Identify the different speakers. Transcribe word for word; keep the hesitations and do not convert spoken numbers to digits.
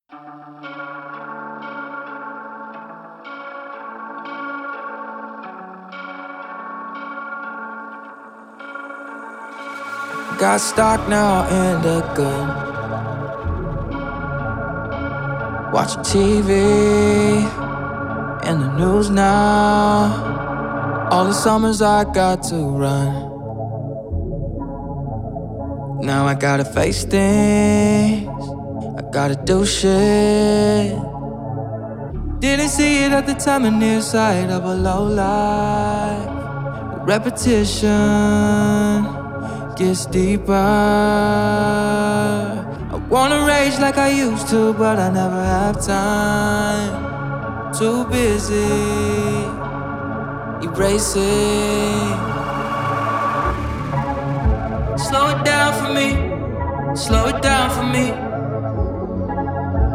Speaker 1: Got stuck now in the good. Watching T V and the news now. All the summers I got to run. Now I gotta face things, I gotta do shit. Didn't see it at the time, a near sight of a low life. The repetition gets deeper. I wanna rage like I used to, but I never have time. Too busy erasing. Slow it down for me, slow it down for me.